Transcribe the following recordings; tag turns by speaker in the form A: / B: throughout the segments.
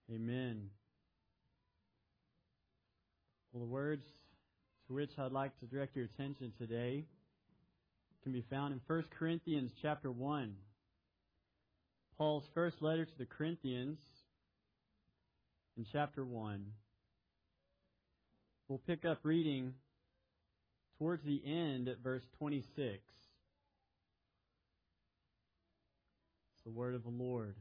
A: Amen. Well, the words to which I'd like to direct your attention today can be found in 1 Corinthians chapter 1. Paul's first letter to the Corinthians in chapter 1. We'll pick up reading towards the end at verse 26. It's the word of the Lord.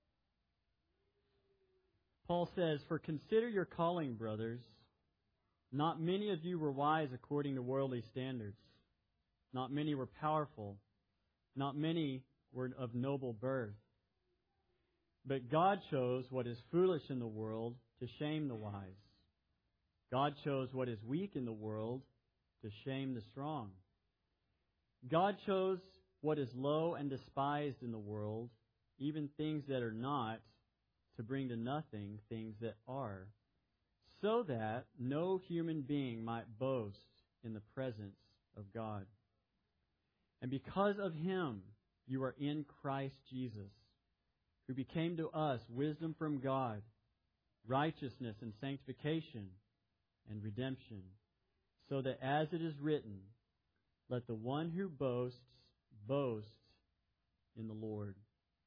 A: Paul says, "For consider your calling, brothers. Not many of you were wise according to worldly standards. Not many were powerful. Not many were of noble birth. But God chose what is foolish in the world to shame the wise. God chose what is weak in the world to shame the strong. God chose what is low and despised in the world, even things that are not, to bring to nothing things that are, so that no human being might boast in the presence of God. And because of Him, you are in Christ Jesus, who became to us wisdom from God, righteousness and sanctification and redemption, so that as it is written, let the one who boasts, boast in the Lord."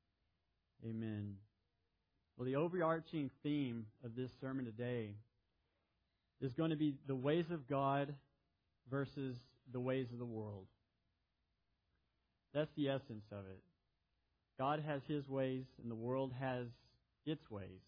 A: Amen. Well, the overarching theme of this sermon today is going to be the ways of God versus the ways of the world. That's the essence of it. God has His ways and the world has its ways.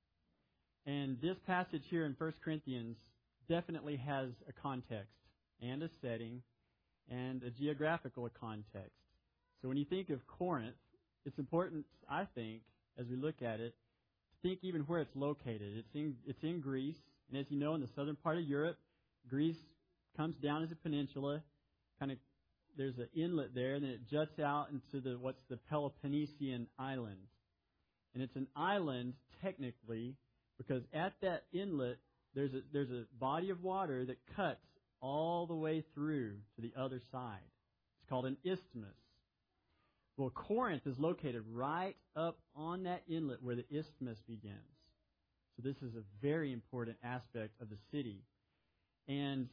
A: And this passage here in 1 Corinthians definitely has a context and a setting and a geographical context. So when you think of Corinth, it's important, I think, as we look at it, think even where it's located. It's in Greece, and as you know, in the southern part of Europe, Greece comes down as a peninsula. There's an inlet there, and then it juts out into what's the Peloponnesian island. And it's an island technically because at that inlet there's a body of water that cuts all the way through to the other side. It's called an isthmus. Well, Corinth is located right up on that inlet where the isthmus begins. So this is a very important aspect of the city. And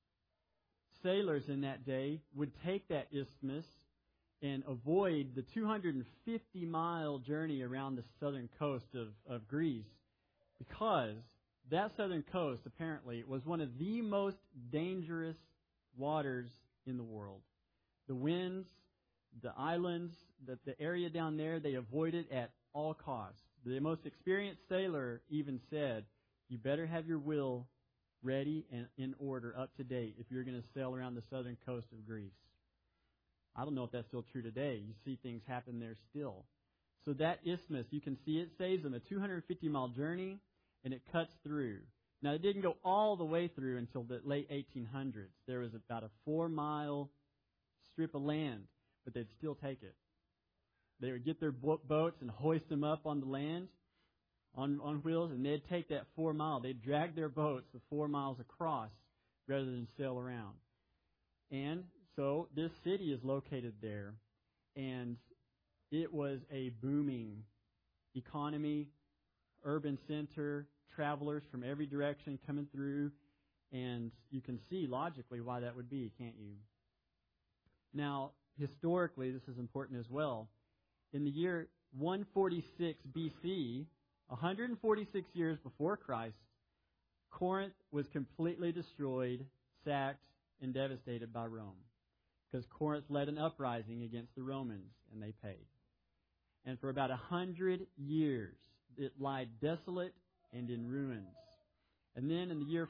A: sailors in that day would take that isthmus and avoid the 250-mile journey around the southern coast of Greece, because that southern coast apparently was one of the most dangerous waters in the world. The winds, the islands, the area down there, they avoid it at all costs. The most experienced sailor even said, you better have your will ready and in order, up to date, if you're going to sail around the southern coast of Greece. I don't know if that's still true today. You see things happen there still. So that isthmus, you can see it saves them a 250-mile journey, and it cuts through. Now, it didn't go all the way through until the late 1800s. There was about a 4-mile strip of land, but they'd still take it. They would get their boats and hoist them up on the land on wheels, and they'd take that 4 mile. They'd drag their boats the 4 miles across rather than sail around. And so this city is located there, and it was a booming economy, urban center, travelers from every direction coming through, and you can see logically why that would be, can't you? Now, historically, this is important as well. In the year 146 BC, 146 years before Christ, Corinth was completely destroyed, sacked, and devastated by Rome, because Corinth led an uprising against the Romans, and they paid. And for about 100 years, it lied desolate and in ruins. And then in the year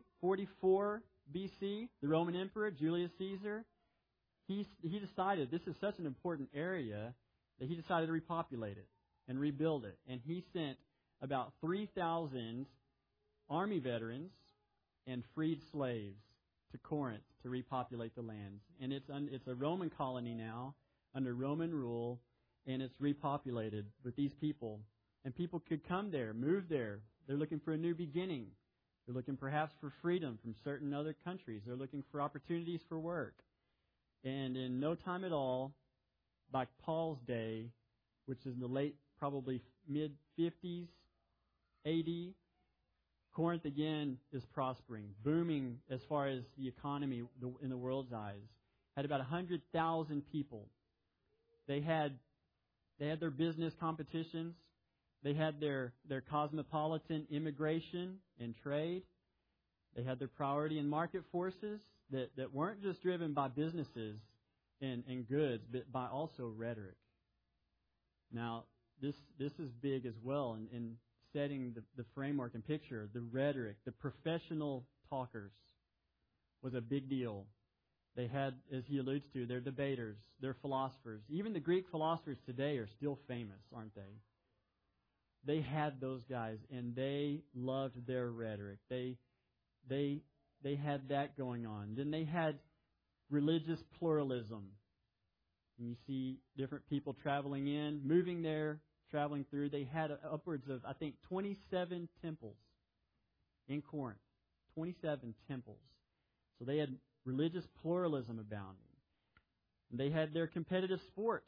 A: 44 BC, the Roman Emperor, Julius Caesar, he decided this is such an important area that he decided to repopulate it and rebuild it. And he sent about 3,000 army veterans and freed slaves to Corinth to repopulate the lands. And it's a Roman colony now, under Roman rule, and it's repopulated with these people. And people could come there, move there. They're looking for a new beginning. They're looking perhaps for freedom from certain other countries. They're looking for opportunities for work. And in no time at all, by Paul's day, which is in the late, probably mid-50s, AD, Corinth again is prospering, booming as far as the economy in the world's eyes. Had about 100,000 people. They had their business competitions. They had their cosmopolitan immigration and trade. They had their priority in market forces that weren't just driven by businesses and goods, but by also rhetoric. Now, this is big as well in setting the framework and picture. The rhetoric, the professional talkers was a big deal. They had, as he alludes to, their debaters, their philosophers. Even the Greek philosophers today are still famous, aren't they? They had those guys, and they loved their rhetoric. They had that going on. Then they had religious pluralism. And you see different people traveling in, moving there, traveling through. They had upwards of, I think, 27 temples in Corinth. 27 temples. So they had religious pluralism abounding. And they had their competitive sports.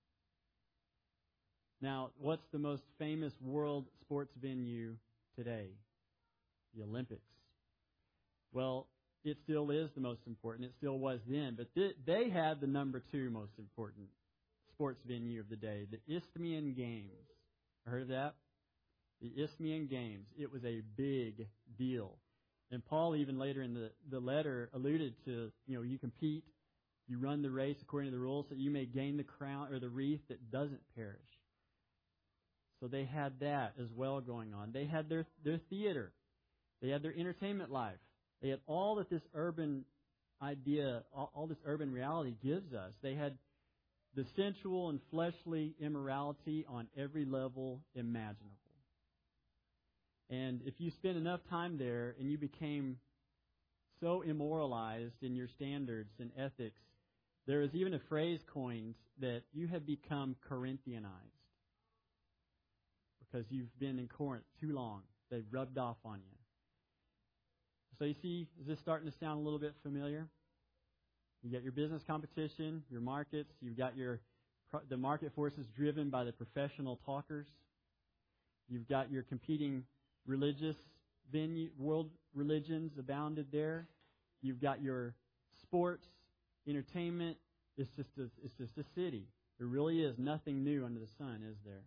A: Now, what's the most famous world sports venue today? The Olympics. Well, it still is the most important. It still was then. But they had the number 2 most important sports venue of the day, the Isthmian Games. Heard of that? The Isthmian Games. It was a big deal. And Paul, even later in the letter, alluded to, you compete, you run the race according to the rules, so you may gain the crown or the wreath that doesn't perish. So they had that as well going on. They had their theater. They had their entertainment life. They had all that this urban idea, all this urban reality gives us. They had the sensual and fleshly immorality on every level imaginable. And if you spend enough time there and you became so immoralized in your standards and ethics, there is even a phrase coined that you have become Corinthianized. Because you've been in Corinth too long. They've rubbed off on you. So you see, is this starting to sound a little bit familiar? You got your business competition, your markets. You've got the market forces driven by the professional talkers. You've got your competing religious venue, world religions abounded there. You've got your sports, entertainment. It's just a city. There really is nothing new under the sun, is there?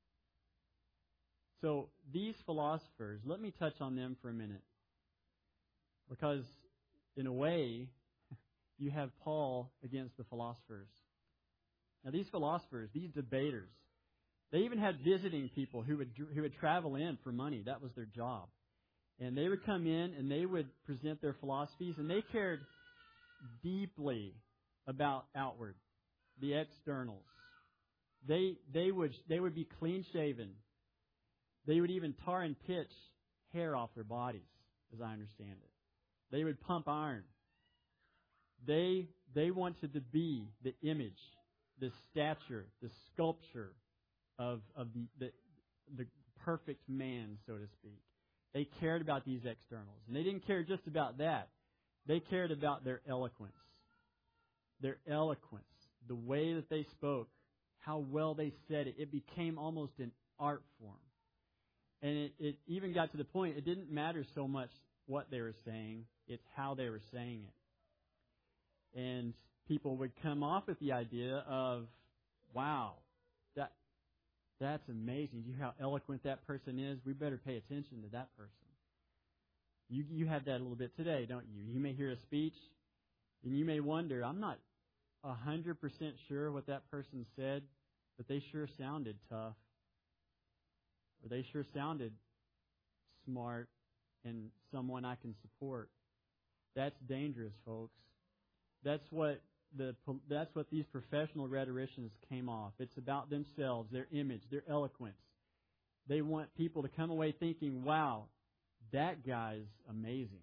A: So these philosophers, let me touch on them for a minute. Because in a way, you have Paul against the philosophers. Now these philosophers, these debaters, they even had visiting people who would travel in for money. That was their job. And they would come in and they would present their philosophies, and they cared deeply about outward, the externals. They would be clean shaven. They would even tar and pitch hair off their bodies, as I understand it. They would pump iron. They wanted to be the image, the stature, the sculpture of the perfect man, so to speak. They cared about these externals. And they didn't care just about that. They cared about their eloquence. Their eloquence, the way that they spoke, how well they said it. It became almost an art form. And it even got to the point, it didn't matter so much what they were saying, it's how they were saying it. And people would come off with the idea of, wow, that's amazing. You hear how eloquent that person is? We better pay attention to that person. You have that a little bit today, don't you? You may hear a speech, and you may wonder, I'm not 100% sure what that person said, but they sure sounded tough. Or they sure sounded smart and someone I can support. That's dangerous, folks. That's what these professional rhetoricians came off. It's about themselves, their image, their eloquence. They want people to come away thinking, wow, that guy's amazing.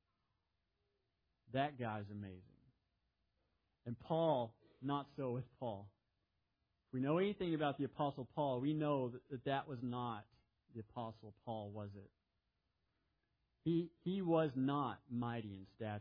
A: That guy's amazing. And Paul, not so with Paul. If we know anything about the Apostle Paul, we know that was not the Apostle Paul, was it? He was not mighty in stature.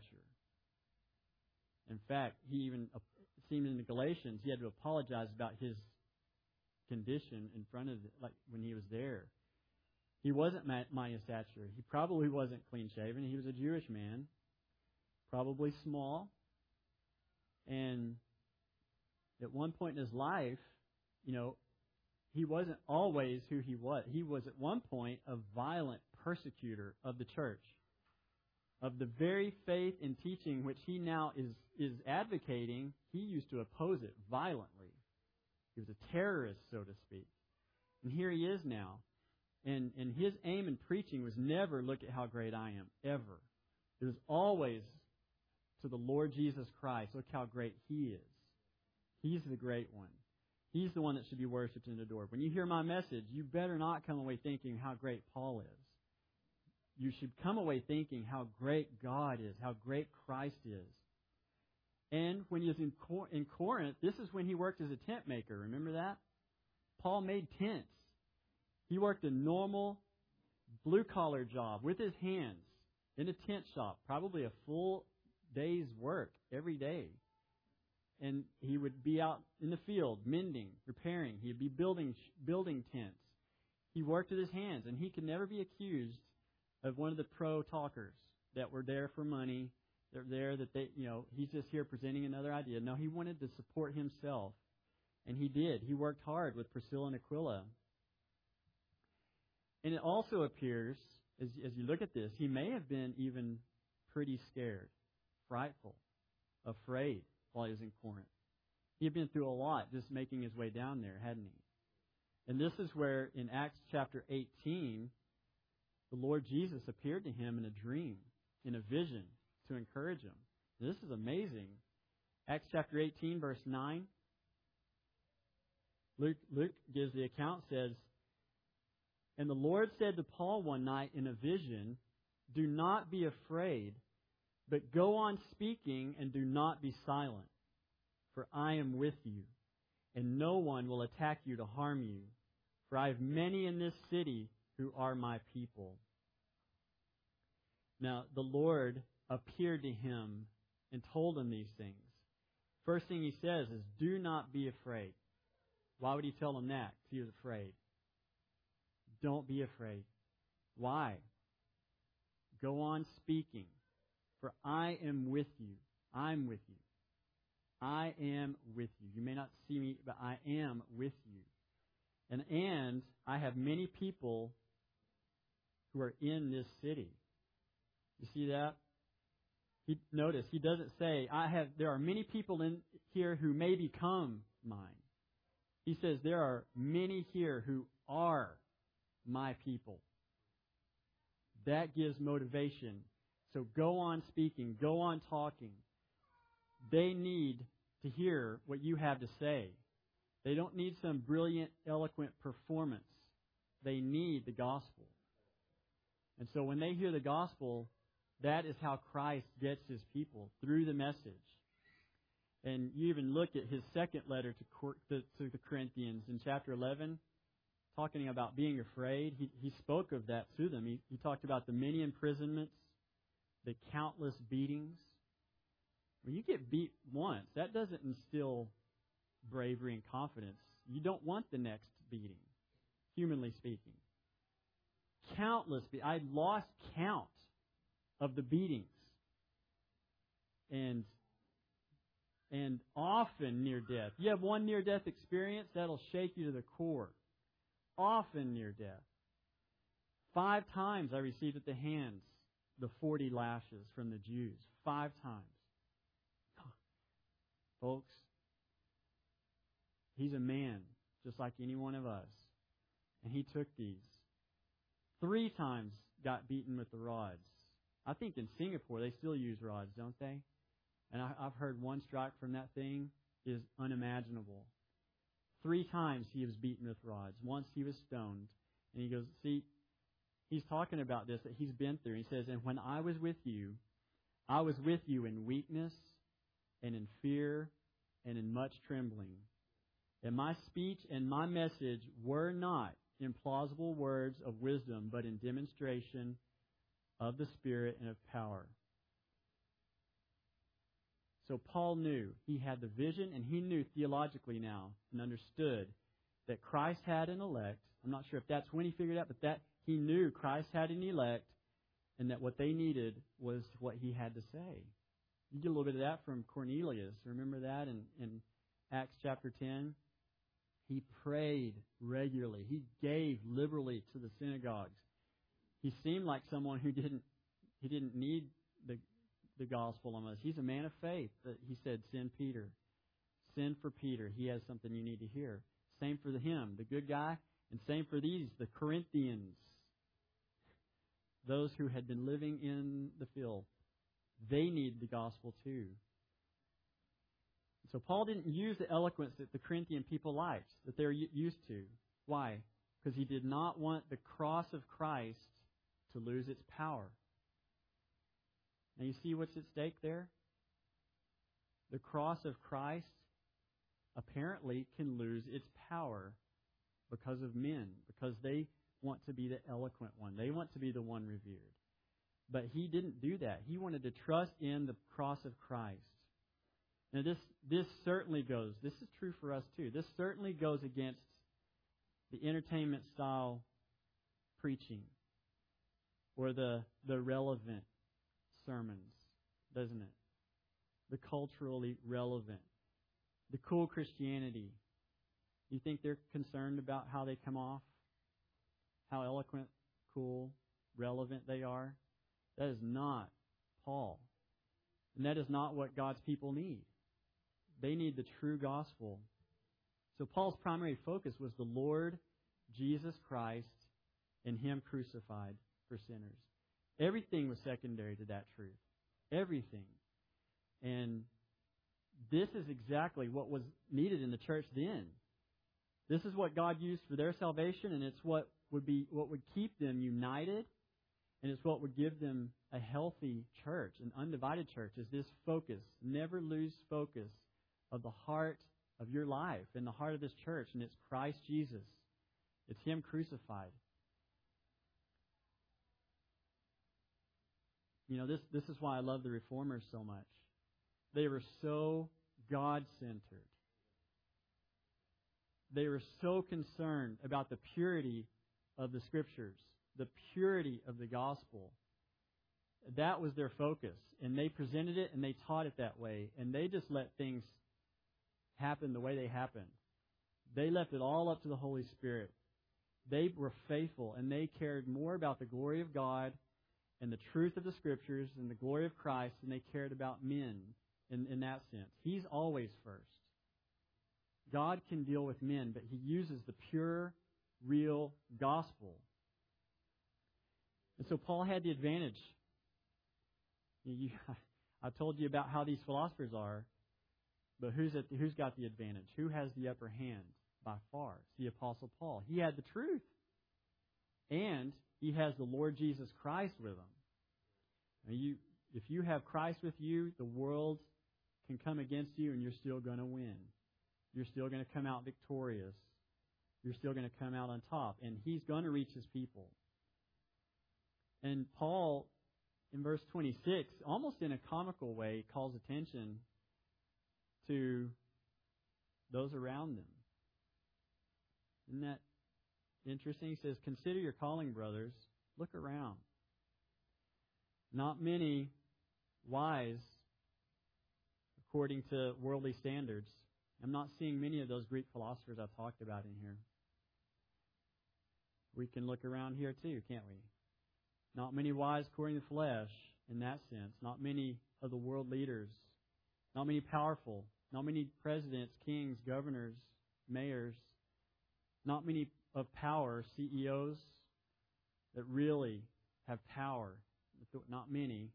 A: In fact, he even, it seemed in the Galatians, he had to apologize about his condition in front of, like when he was there. He wasn't mighty of stature. He probably wasn't clean-shaven. He was a Jewish man, probably small. And at one point in his life, he wasn't always who he was. He was at one point a violent persecutor of the church, of the very faith and teaching which he now is advocating. He used to oppose it violently. He was a terrorist, so to speak. And here he is now. And his aim in preaching was never, look at how great I am, ever. It was always to the Lord Jesus Christ. Look how great He is. He's the great one. He's the one that should be worshipped and adored. When you hear my message, you better not come away thinking how great Paul is. You should come away thinking how great God is, how great Christ is. And when he was in Corinth, this is when he worked as a tent maker. Remember that? Paul made tents. He worked a normal blue-collar job with his hands in a tent shop, probably a full day's work every day. And he would be out in the field, mending, repairing. He'd be building tents. He worked with his hands, and he could never be accused of one of the pro-talkers that were there for money. They're there that he's just here presenting another idea. No, he wanted to support himself, and he did. He worked hard with Priscilla and Aquila. And it also appears, as you look at this, he may have been even pretty scared, frightful, afraid while he was in Corinth. He had been through a lot just making his way down there, hadn't he? And this is where in Acts chapter 18, the Lord Jesus appeared to him in a dream, in a vision, to encourage him. This is amazing. Acts chapter 18, verse 9. Luke gives the account, says, "And the Lord said to Paul one night in a vision, 'Do not be afraid, but go on speaking and do not be silent. For I am with you, and no one will attack you to harm you. For I have many in this city who are my people.'" Now, the Lord appeared to him and told him these things. First thing he says is, do not be afraid. Why would he tell him that? Because he was afraid. Don't be afraid. Why? Go on speaking. For I am with you. I'm with you. I am with you. You may not see me, but I am with you. And I have many people who are in this city. You see that? Notice, he doesn't say, there are many people in here who may become mine. He says, there are many here who are my people. That gives motivation. So go on speaking. Go on talking. They need to hear what you have to say. They don't need some brilliant, eloquent performance. They need the gospel. And so when they hear the gospel, that is how Christ gets His people, through the message. And you even look at his second letter to the Corinthians in chapter 11, talking about being afraid. He spoke of that to them. He talked about the many imprisonments, the countless beatings. When you get beat once, that doesn't instill bravery and confidence. You don't want the next beating, humanly speaking. Countless beatings. I lost count of the beatings. And often near death. You have one near-death experience, that'll shake you to the core. Often near death. 5 times I received at the hands the 40 lashes from the Jews. 5 times. Folks, he's a man, just like any one of us. And he took these. 3 times got beaten with the rods. I think in Singapore they still use rods, don't they? And I've heard one strike from that thing is unimaginable. 3 times he was beaten with rods. Once he was stoned. And he goes, see, he's talking about this that he's been through. He says, and when I was with you in weakness and in fear and in much trembling. And my speech and my message were not in plausible words of wisdom, but in demonstration of the Spirit and of power. So Paul knew, he had the vision, and he knew theologically now and understood that Christ had an elect. I'm not sure if that's when he figured out, but that He knew Christ had an elect and that what they needed was what he had to say. You get a little bit of that from Cornelius. Remember that in Acts chapter 10? He prayed regularly. He gave liberally to the synagogues. He seemed like someone who didn't need the gospel almost. He's a man of faith. He said, send Peter. Send for Peter. He has something you need to hear. Same for him, the good guy, and same for these, the Corinthians, those who had been living in the filth. They need the gospel too. So Paul didn't use the eloquence that the Corinthian people liked, that they're used to. Why? Because he did not want the cross of Christ to lose its power. Now you see what's at stake there? The cross of Christ apparently can lose its power because of men, because they want to be the eloquent one. They want to be the one revered. But he didn't do that. He wanted to trust in the cross of Christ. Now this certainly goes, this is true for us too, this certainly goes against the entertainment style preaching or the relevant sermons, doesn't it? The culturally relevant, the cool Christianity. You think they're concerned about how they come off? How eloquent, cool, relevant they are? That is not Paul. And that is not what God's people need. They need the true gospel. So Paul's primary focus was the Lord Jesus Christ and Him crucified for sinners. Everything was secondary to that truth. Everything. And this is exactly what was needed in the church then. This is what God used for their salvation, and it's what would keep them united, and it's what would give them a healthy church, an undivided church, is this focus. Never lose focus of the heart of your life and the heart of this church, and it's Christ Jesus. It's Him crucified. You know, this is why I love the Reformers so much. They were so God-centered. They were so concerned about the purity of the Scriptures, the purity of the gospel. That was their focus. And they presented it and they taught it that way. And they just let things happen the way they happened. They left it all up to the Holy Spirit. They were faithful and they cared more about the glory of God and the truth of the Scriptures and the glory of Christ than they cared about men in that sense. He's always first. God can deal with men, but He uses the pure, real gospel. And so Paul had the advantage. I told you about how these philosophers are, but who's got the advantage? Who has the upper hand by far? It's the Apostle Paul. He had the truth. And he has the Lord Jesus Christ with him. Now if you have Christ with you, the world can come against you and you're still going to win. You're still going to come out victorious. You're still going to come out on top. And He's going to reach His people. And Paul, in verse 26, almost in a comical way, calls attention to those around them. Isn't that interesting? He says, consider your calling, brothers. Look around. Not many wise, according to worldly standards. I'm not seeing many of those Greek philosophers I've talked about in here. We can look around here too, can't we? Not many wise according to the flesh in that sense. Not many of the world leaders. Not many powerful. Not many presidents, kings, governors, mayors. Not many of power, CEOs that really have power. Not many.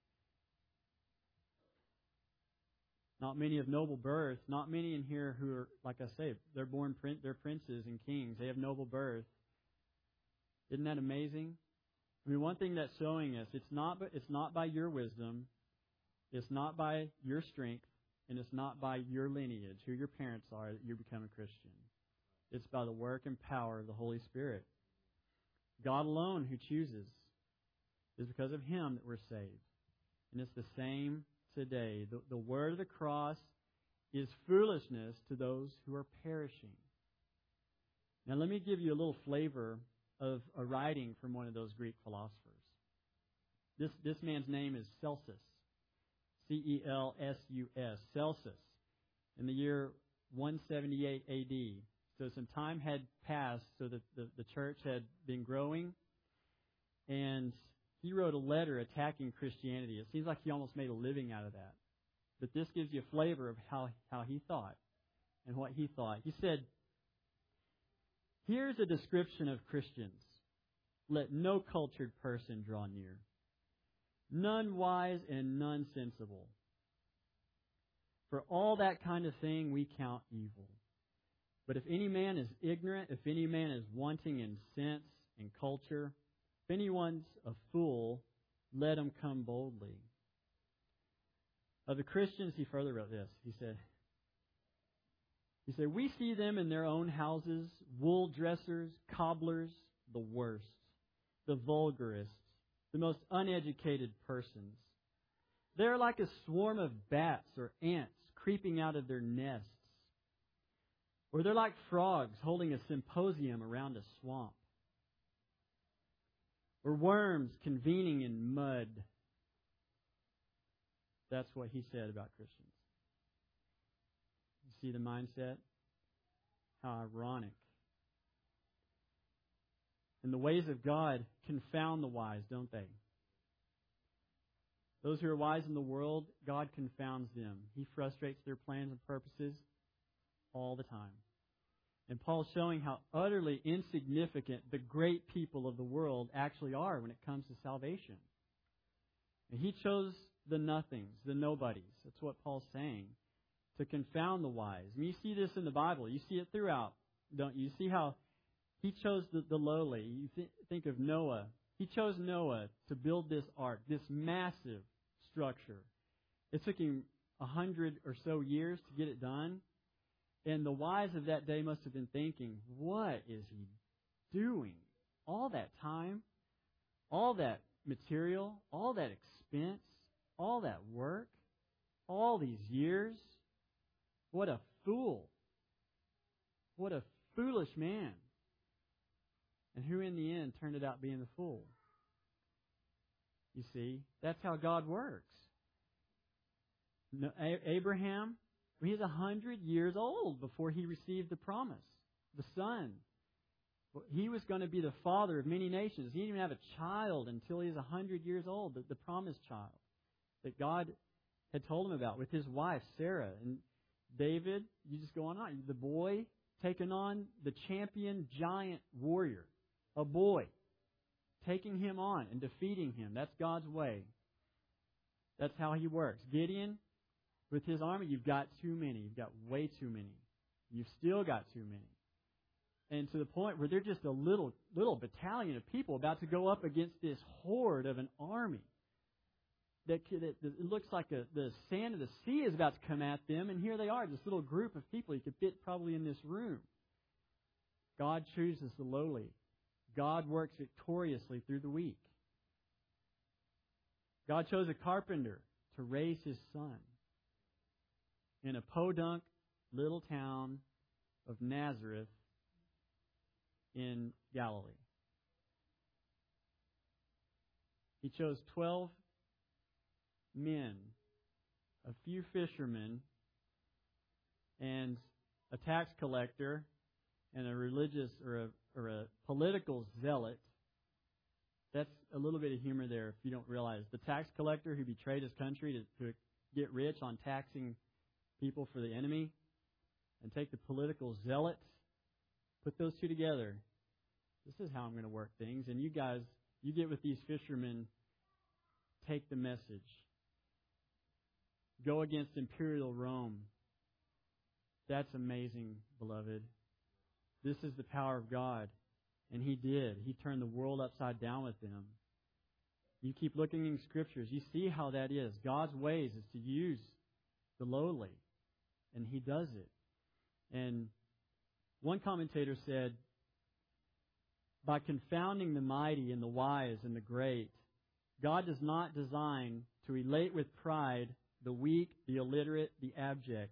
A: Not many of noble birth. Not many in here who are, like I say, they're princes and kings. They have noble birth. Isn't that amazing? I mean, one thing that's showing us, it's not by your wisdom, it's not by your strength, and it's not by your lineage, who your parents are, that you become a Christian. It's by the work and power of the Holy Spirit. God alone who chooses. It's because of Him that we're saved. And it's the same today. The word of the cross is foolishness to those who are perishing. Now let me give you a little flavor of a writing from one of those Greek philosophers. This man's name is Celsus, Celsus, Celsus, in the year 178 A.D. So some time had passed, so that the church had been growing, and he wrote a letter attacking Christianity. It seems like he almost made a living out of that. But this gives you a flavor of how he thought and what he thought. He said, "Here's a description of Christians. Let no cultured person draw near. None wise and none sensible. For all that kind of thing we count evil. But if any man is ignorant, if any man is wanting in sense and culture, if anyone's a fool, let him come boldly." Of the Christians, he further wrote this. He said, "We see them in their own houses, wool dressers, cobblers, the worst, the vulgarest, the most uneducated persons. They're like a swarm of bats or ants creeping out of their nests. Or they're like frogs holding a symposium around a swamp. Or worms convening in mud." That's what he said about Christians. You see the mindset? How ironic. And the ways of God confound the wise, don't they? Those who are wise in the world, God confounds them. He frustrates their plans and purposes all the time. And Paul's showing how utterly insignificant the great people of the world actually are when it comes to salvation. And he chose the nothings, the nobodies. That's what Paul's saying. To confound the wise. I mean, you see this in the Bible. You see it throughout, don't you? You see how he chose the lowly. You think of Noah. He chose Noah to build this ark, this massive structure. It took him 100 or so years to get it done. And the wise of that day must have been thinking, what is he doing? All that time, all that material, all that expense, all that work, all these years. What a fool. What a foolish man. And who in the end turned it out being the fool? You see, that's how God works. Abraham, he's 100 years old before he received the promise, the son. He was going to be the father of many nations. He didn't even have a child until he was 100 years old, the promised child that God had told him about with his wife, Sarah. And David, you just go on, the boy taking on the champion giant warrior, a boy, taking him on and defeating him. That's God's way. That's how he works. Gideon, with his army, you've got too many. You've got way too many. You've still got too many. And to the point where they're just a little battalion of people about to go up against this horde of an army. That it looks like the sand of the sea is about to come at them, and here they are, this little group of people you could fit probably in this room. God chooses the lowly. God works victoriously through the weak. God chose a carpenter to raise his son in a podunk little town of Nazareth in Galilee. He chose 12 men, a few fishermen, and a tax collector, and a religious or a political zealot. That's a little bit of humor there if you don't realize. The tax collector who betrayed his country to get rich on taxing people for the enemy, and take the political zealot, put those two together. This is how I'm going to work things. And you guys, you get with these fishermen, take the message. Go against imperial Rome. That's amazing, beloved. This is the power of God. And He did. He turned the world upside down with them. You keep looking in Scriptures. You see how that is. God's ways is to use the lowly. And He does it. And one commentator said, by confounding the mighty and the wise and the great, God does not design to elate with pride the weak, the illiterate, the abject.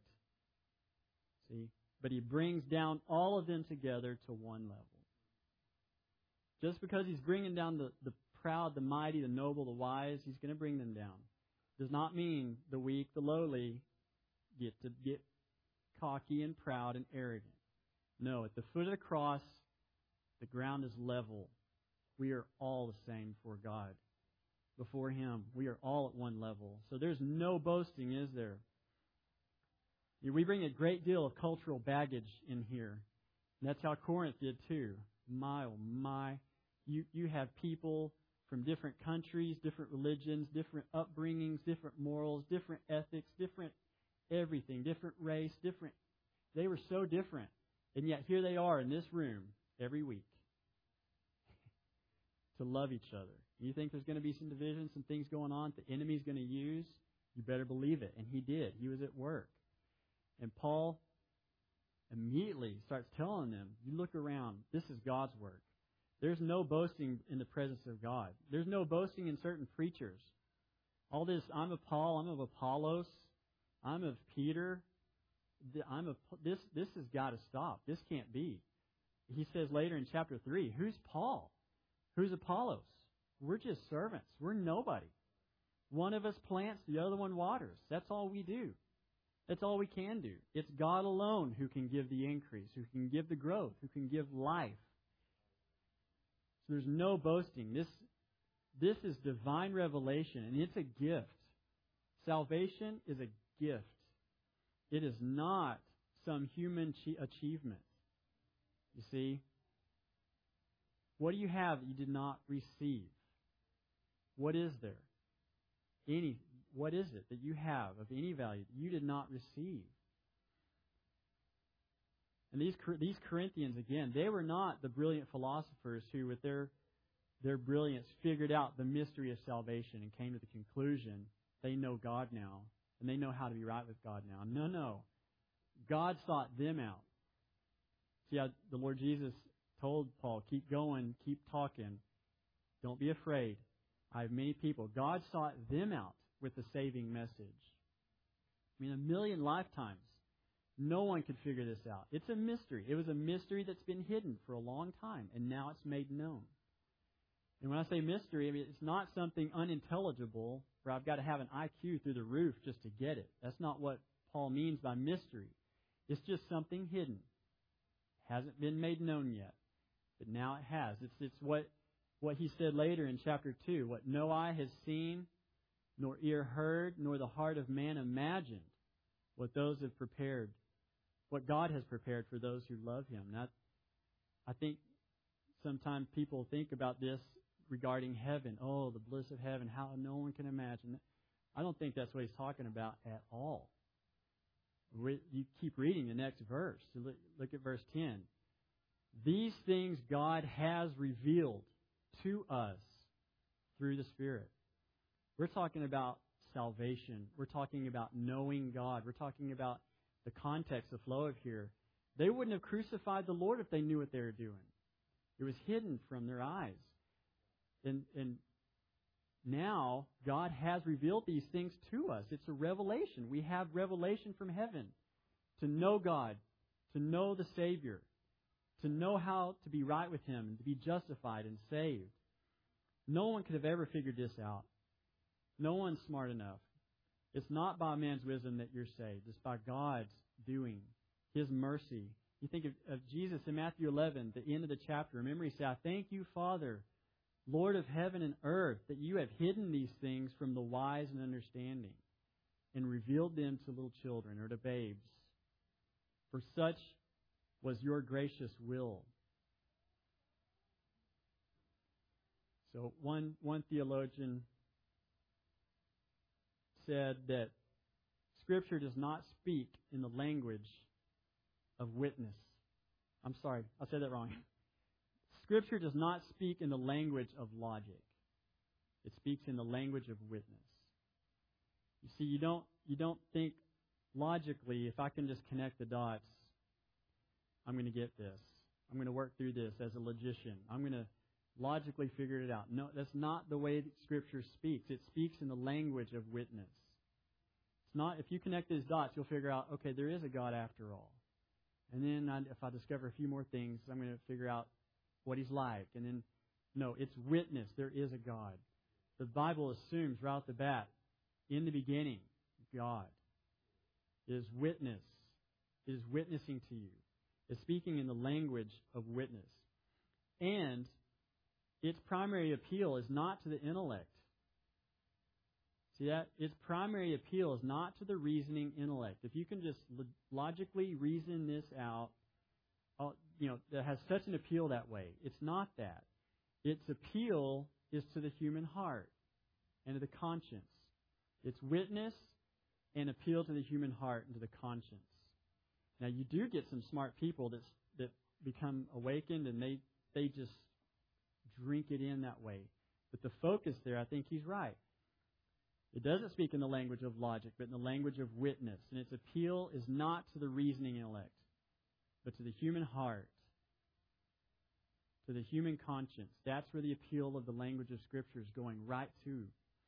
A: See? But He brings down all of them together to one level. Just because He's bringing down the proud, the mighty, the noble, the wise, He's going to bring them down. Does not mean the weak, the lowly get cocky and proud and arrogant. No, at the foot of the cross, the ground is level. We are all the same before God. Before Him, we are all at one level. So there's no boasting, is there? We bring a great deal of cultural baggage in here. And that's how Corinth did too. My, oh my. You have people from different countries, different religions, different upbringings, different morals, different ethics, different everything, different race, different. They were so different. And yet here they are in this room every week to love each other. You think there's going to be some division, some things going on the enemy's going to use? You better believe it. And he did. He was at work. And Paul immediately starts telling them, you look around, this is God's work. There's no boasting in the presence of God. There's no boasting in certain preachers. All this, I'm of Paul, I'm of Apollos, I'm of Peter. This has got to stop. This can't be. He says later in chapter 3, who's Paul? Who's Apollos? We're just servants. We're nobody. One of us plants, the other one waters. That's all we do. That's all we can do. It's God alone who can give the increase, who can give the growth, who can give life. So there's no boasting. This is divine revelation, and it's a gift. Salvation is a gift. It is not some human achievement. You see? What do you have that you did not receive? What is there? What is it that you have of any value that you did not receive? And these Corinthians, again, they were not the brilliant philosophers who, with their brilliance, figured out the mystery of salvation and came to the conclusion they know God now and they know how to be right with God now. No. God sought them out. See how the Lord Jesus told Paul, keep going, keep talking. Don't be afraid. I have many people. God sought them out with the saving message. I mean, 1 million lifetimes. No one could figure this out. It's a mystery. It was a mystery that's been hidden for a long time, and now it's made known. And when I say mystery, I mean, it's not something unintelligible where I've got to have an IQ through the roof just to get it. That's not what Paul means by mystery. It's just something hidden. Hasn't been made known yet, but now it has. It's what he said later in chapter 2, what no eye has seen, nor ear heard, nor the heart of man imagined, what those have prepared, what God has prepared for those who love Him. Now, I think sometimes people think about this regarding heaven. Oh, the bliss of heaven, how no one can imagine. I don't think that's what he's talking about at all. You keep reading the next verse. Look at verse 10. These things God has revealed to us through the Spirit. We're talking about salvation. We're talking about knowing God. We're talking about the context, the flow of here. They wouldn't have crucified the Lord if they knew what they were doing. It was hidden from their eyes. And now God has revealed these things to us. It's a revelation. We have revelation from heaven to know God, to know the Savior, to know how to be right with Him and to be justified and saved. No one could have ever figured this out. No one's smart enough. It's not by man's wisdom that you're saved. It's by God's doing, His mercy. You think of Jesus in Matthew 11, the end of the chapter. Remember, He said, I thank you, Father, Lord of heaven and earth, that you have hidden these things from the wise and understanding and revealed them to little children or to babes. For such was your gracious will. So one theologian said that Scripture does not speak in the language of witness. I'm sorry, I said that wrong. Scripture does not speak in the language of logic. It speaks in the language of witness. You see, you don't think logically, if I can just connect the dots, I'm going to get this. I'm going to work through this as a logician. I'm going to logically figure it out. No, that's not the way that Scripture speaks. It speaks in the language of witness. It's not, if you connect these dots, you'll figure out, okay, there is a God after all. And then if I discover a few more things, I'm going to figure out what He's like. And then No, it's witness. There is a God. The Bible assumes right off the bat, in the beginning, God is witness, is witnessing to you, is speaking in the language of witness. And its primary appeal is not to the intellect. See that? Its primary appeal is not to the reasoning intellect. If you can just logically reason this out, that has such an appeal that way. It's not that. Its appeal is to the human heart and to the conscience. It's witness and appeal to the human heart and to the conscience. Now, you do get some smart people that become awakened and they just drink it in that way. But the focus there, I think he's right. It doesn't speak in the language of logic, but in the language of witness. And its appeal is not to the reasoning intellect, but to the human heart, to the human conscience. That's where the appeal of the language of Scripture is going right to.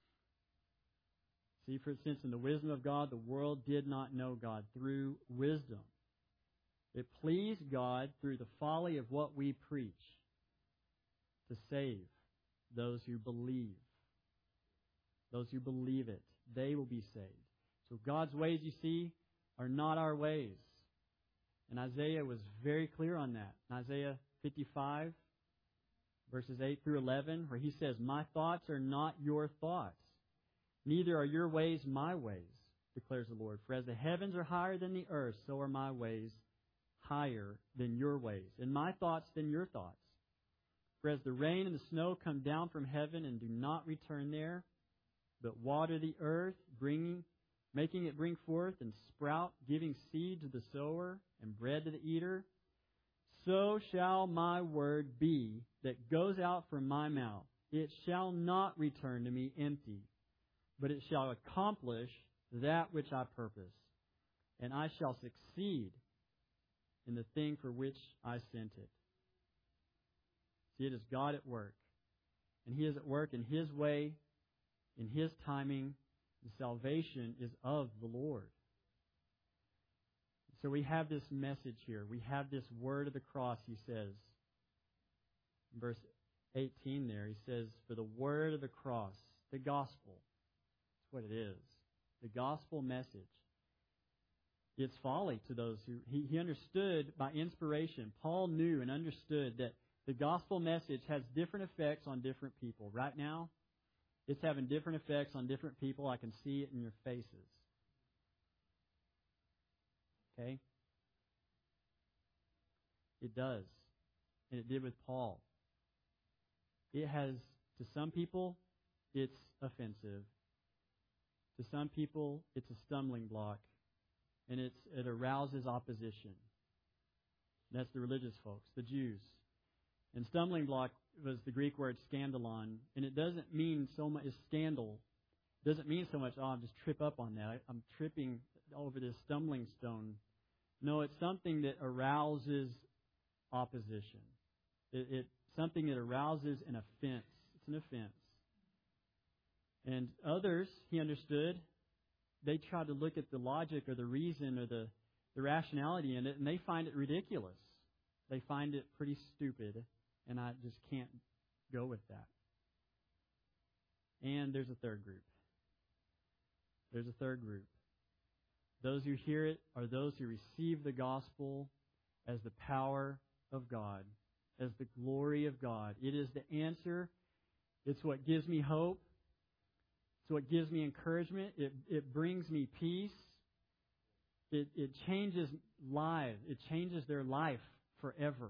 A: See, for instance, in the wisdom of God, the world did not know God through wisdom. It pleased God through the folly of what we preach to save those who believe. Those who believe it, they will be saved. So God's ways, you see, are not our ways. And Isaiah was very clear on that. In Isaiah 55, verses 8 through 11, where he says, "My thoughts are not your thoughts, neither are your ways my ways, declares the Lord. For as the heavens are higher than the earth, so are my ways higher than your ways, and my thoughts than your thoughts. For as the rain and the snow come down from heaven and do not return there, but water the earth, making it bring forth and sprout, giving seed to the sower and bread to the eater, so shall my word be that goes out from my mouth. It shall not return to me empty, but it shall accomplish that which I purpose, and I shall succeed in the thing for which I sent it." See, it is God at work. And He is at work in His way, in His timing. The salvation is of the Lord. So we have this message here. We have this word of the cross, he says. In verse 18 there, he says, "For the word of the cross," the gospel, that's what it is. The gospel message. It's folly to those who... He understood by inspiration. Paul knew and understood that the gospel message has different effects on different people. Right now, it's having different effects on different people. I can see it in your faces. Okay? It does. And it did with Paul. It has, to some people, it's offensive. To some people, it's a stumbling block. And it arouses opposition. That's the religious folks, the Jews. And stumbling block was the Greek word scandalon. And it doesn't mean so much, it's scandal. It doesn't mean so much, I'll just trip up on that. I'm tripping over this stumbling stone. No, it's something that arouses opposition. It's something that arouses an offense. It's an offense. And others, he understood, they try to look at the logic or the reason or the rationality in it, and they find it ridiculous. They find it pretty stupid, and I just can't go with that. And there's a third group. There's a third group. Those who hear it are those who receive the gospel as the power of God, as the glory of God. It is the answer. It's what gives me hope. It's what gives me encouragement. It brings me peace. It changes lives. It changes their life forever.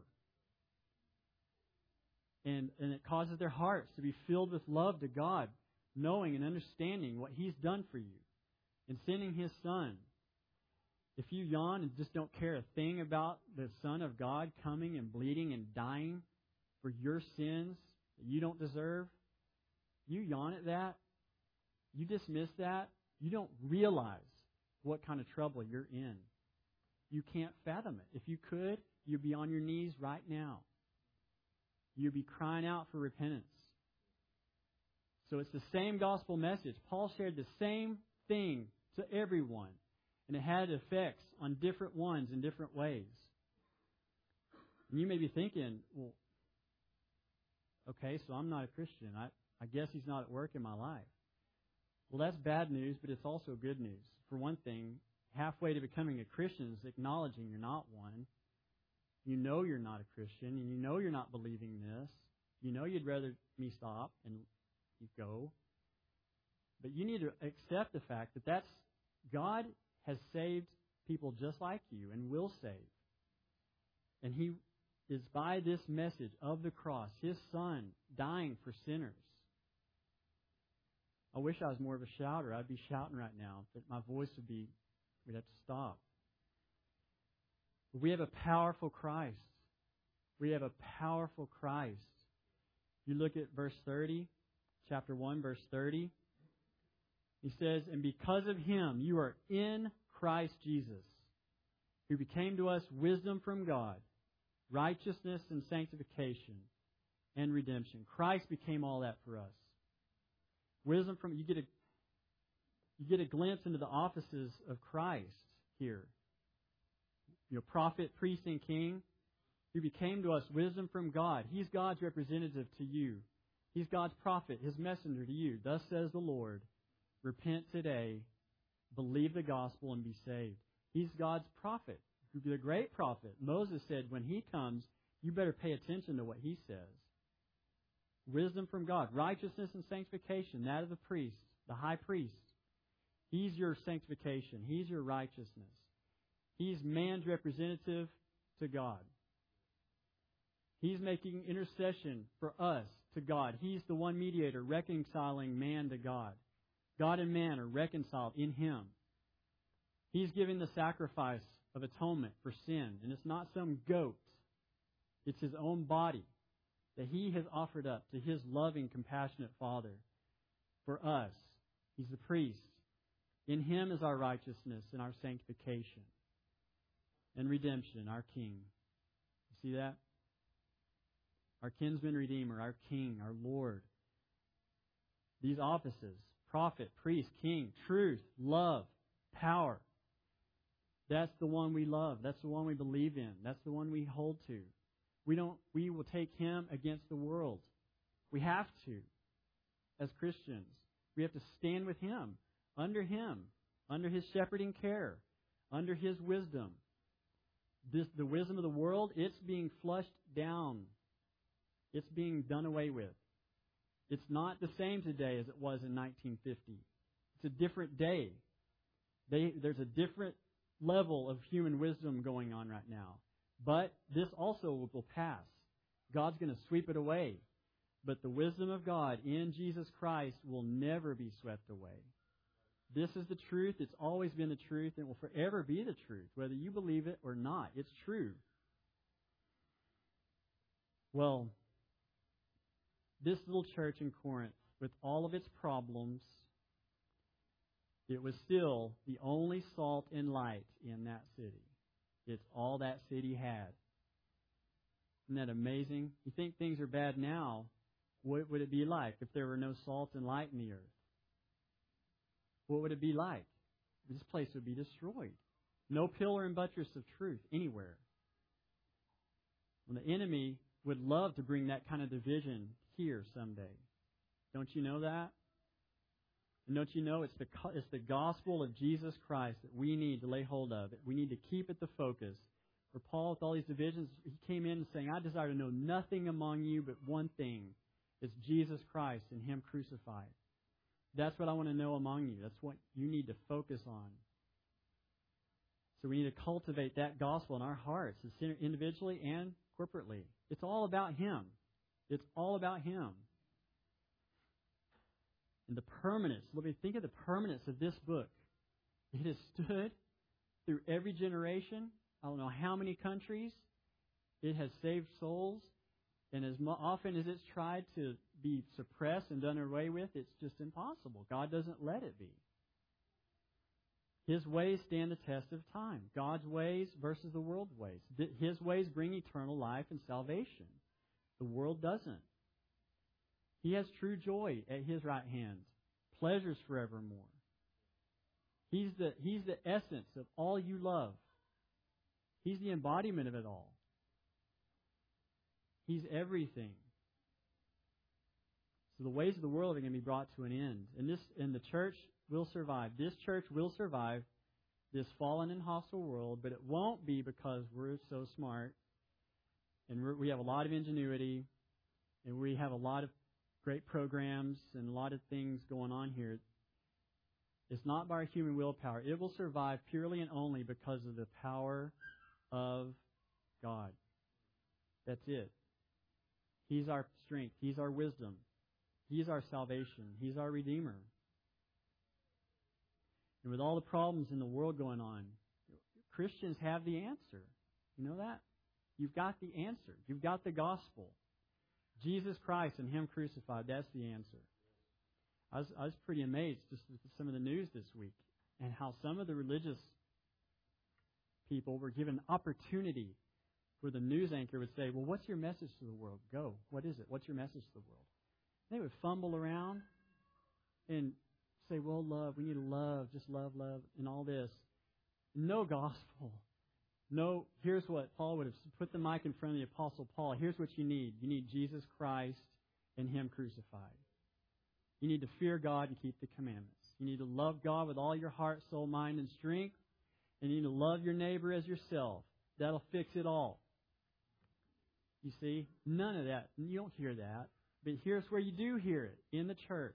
A: And it causes their hearts to be filled with love to God, knowing and understanding what He's done for you in sending His Son. If you yawn and just don't care a thing about the Son of God coming and bleeding and dying for your sins that you don't deserve, you yawn at that, you dismiss that, you don't realize what kind of trouble you're in. You can't fathom it. If you could, you'd be on your knees right now. You'd be crying out for repentance. So it's the same gospel message. Paul shared the same thing to everyone. And it had effects on different ones in different ways. And you may be thinking, well, Okay, so I'm not a Christian. I guess He's not at work in my life. Well, that's bad news, but it's also good news. For one thing, halfway to becoming a Christian is acknowledging you're not one. You know you're not a Christian, and you know you're not believing this. You know you'd rather me stop and you go. But you need to accept the fact that God has saved people just like you and will save. And He is by this message of the cross, His Son dying for sinners. I wish I was more of a shouter. I'd be shouting right now, but my voice we'd have to stop. But we have a powerful Christ. We have a powerful Christ. You look at verse 30, chapter 1, verse 30. He says, "And because of Him, you are in Christ Jesus, who became to us wisdom from God, righteousness and sanctification and redemption." Christ became all that for us. Wisdom from, you get a glimpse into the offices of Christ here. Prophet, priest, and king. He became to us wisdom from God. He's God's representative to you. He's God's prophet, His messenger to you. Thus says the Lord, repent today, believe the gospel, and be saved. He's God's prophet, the great prophet. Moses said, when He comes, you better pay attention to what He says. Wisdom from God, righteousness and sanctification, that of the priest, the high priest. He's your sanctification. He's your righteousness. He's man's representative to God. He's making intercession for us to God. He's the one mediator reconciling man to God. God and man are reconciled in Him. He's giving the sacrifice of atonement for sin. And it's not some goat. It's His own body that He has offered up to His loving, compassionate Father for us. He's the priest. In Him is our righteousness and our sanctification and redemption, our King. You see that? Our kinsman redeemer, our King, our Lord. These offices, prophet, priest, king, truth, love, power. That's the one we love. That's the one we believe in. That's the one we hold to. We will take Him against the world. We have to. As Christians, we have to stand with Him, under His shepherding care, under His wisdom. The wisdom of the world, it's being flushed down. It's being done away with. It's not the same today as it was in 1950. It's a different day. There's a different level of human wisdom going on right now. But this also will pass. God's going to sweep it away. But the wisdom of God in Jesus Christ will never be swept away. This is the truth. It's always been the truth and will forever be the truth, whether you believe it or not. It's true. Well, this little church in Corinth, with all of its problems, it was still the only salt and light in that city. It's all that city had. Isn't that amazing? You think things are bad now, what would it be like if there were no salt and light in the earth? What would it be like? This place would be destroyed. No pillar and buttress of truth anywhere. Well, the enemy would love to bring that kind of division here someday. Don't you know that? And don't you know it's the gospel of Jesus Christ that we need to lay hold of. We need to keep it the focus. For Paul, with all these divisions, he came in saying, I desire to know nothing among you but one thing. It's Jesus Christ and Him crucified. That's what I want to know among you. That's what you need to focus on. So we need to cultivate that gospel in our hearts, individually and corporately. It's all about Him. It's all about Him. And the permanence, think of the permanence of this book. It has stood through every generation. I don't know how many countries. It has saved souls. And as often as it's tried to be suppressed and done away with, it's just impossible. God doesn't let it be. His ways stand the test of time. God's ways versus the world's ways. His ways bring eternal life and salvation. The world doesn't. He has true joy at His right hand, pleasures forevermore. He's the essence of all you love. He's the embodiment of it all. He's everything. So the ways of the world are going to be brought to an end. And the church will survive. This church will survive this fallen and hostile world, but it won't be because we're so smart and we have a lot of ingenuity and we have a lot of great programs and a lot of things going on here. It's not by our human willpower. It will survive purely and only because of the power of God. That's it. He's our strength. He's our wisdom. He's our salvation. He's our Redeemer. And with all the problems in the world going on, Christians have the answer. You know that? You've got the answer. You've got the gospel. Jesus Christ and Him crucified, that's the answer. I was pretty amazed just with some of the news this week and how some of the religious people were given opportunity where the news anchor would say, well, what's your message to the world? Go. What is it? What's your message to the world? They would fumble around and say, well, love, we need to love, just love, and all this. No gospel. No, here's what Paul would have put the mic in front of the Apostle Paul. Here's what you need. You need Jesus Christ and Him crucified. You need to fear God and keep the commandments. You need to love God with all your heart, soul, mind, and strength. And you need to love your neighbor as yourself. That'll fix it all. You see? None of that. You don't hear that. But here's where you do hear it. In the church.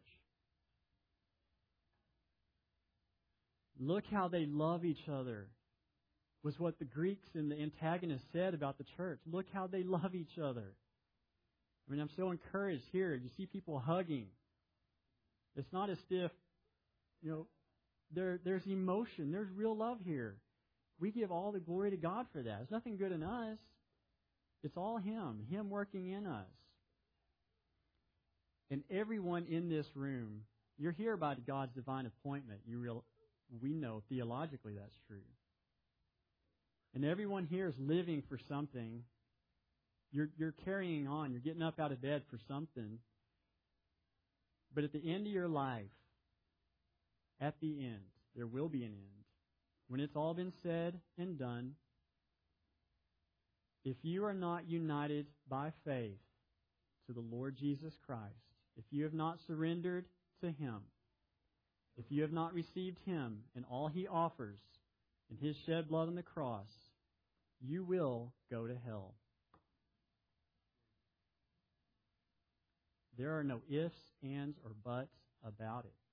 A: Look how they love each other. Was what the Greeks and the antagonists said about the church. Look how they love each other. I mean, I'm so encouraged here. You see people hugging. It's not as if, there's emotion. There's real love here. We give all the glory to God for that. There's nothing good in us. It's all Him working in us. And everyone in this room, you're here by God's divine appointment. We know theologically that's true. And everyone here is living for something. You're carrying on. You're getting up out of bed for something. But at the end of your life, at the end, there will be an end. When it's all been said and done, if you are not united by faith to the Lord Jesus Christ, if you have not surrendered to Him, if you have not received Him and all He offers in His shed blood on the cross, you will go to hell. There are no ifs, ands, or buts about it.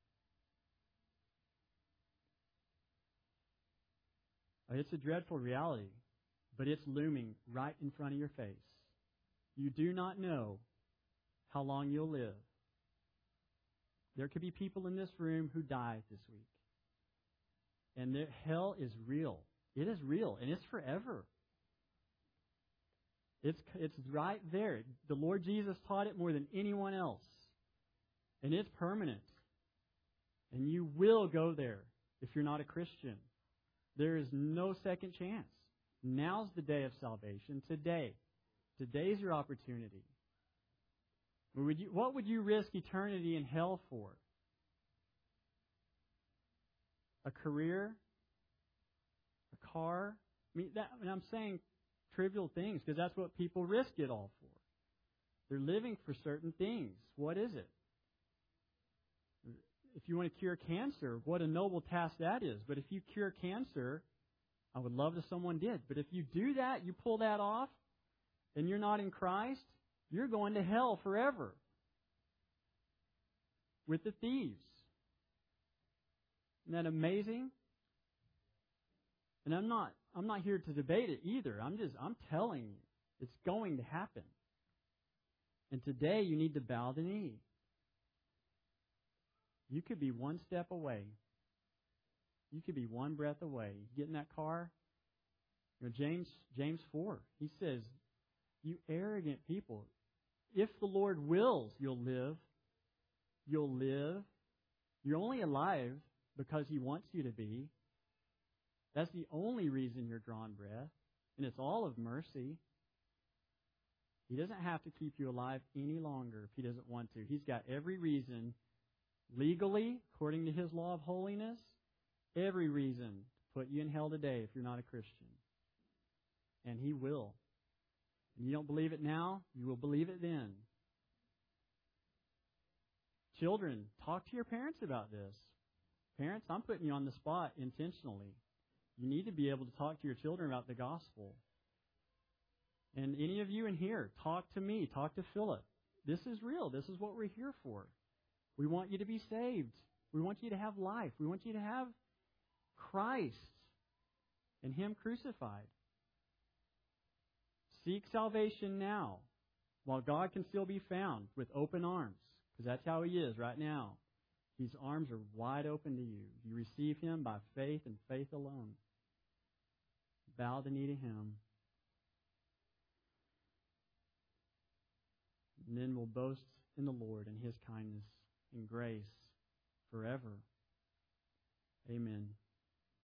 A: It's a dreadful reality, but it's looming right in front of your face. You do not know how long you'll live. There could be people in this room who die this week. And hell is real. It is real, and it's forever. It's right there. The Lord Jesus taught it more than anyone else. And it's permanent. And you will go there if you're not a Christian. There is no second chance. Now's the day of salvation. Today. Today's your opportunity. What would you risk eternity in hell for? A career? A car? I'm saying trivial things because that's what people risk it all for. They're living for certain things. What is it? If you want to cure cancer, what a noble task that is. But if you cure cancer, I would love if someone did. But if you do that, you pull that off, and you're not in Christ, you're going to hell forever with the thieves. Isn't that amazing? And I'm not here to debate it either. I'm telling you, it's going to happen. And today you need to bow the knee. You could be one step away. You could be one breath away. Get in that car. James 4, he says, you arrogant people, if the Lord wills, you'll live. You'll live. You're only alive because He wants you to be. That's the only reason you're drawing breath. And it's all of mercy. He doesn't have to keep you alive any longer if He doesn't want to. He's got every reason, legally, according to His law of holiness, every reason to put you in hell today if you're not a Christian. And He will. And you don't believe it now, you will believe it then. Children, talk to your parents about this. Parents, I'm putting you on the spot intentionally. You need to be able to talk to your children about the gospel. And any of you in here, talk to me, talk to Philip. This is real. This is what we're here for. We want you to be saved. We want you to have life. We want you to have Christ and Him crucified. Seek salvation now, while God can still be found, with open arms, because that's how He is right now. His arms are wide open to you. You receive Him by faith and faith alone. Bow the knee to Him. And then we'll boast in the Lord and His kindness and grace forever. Amen.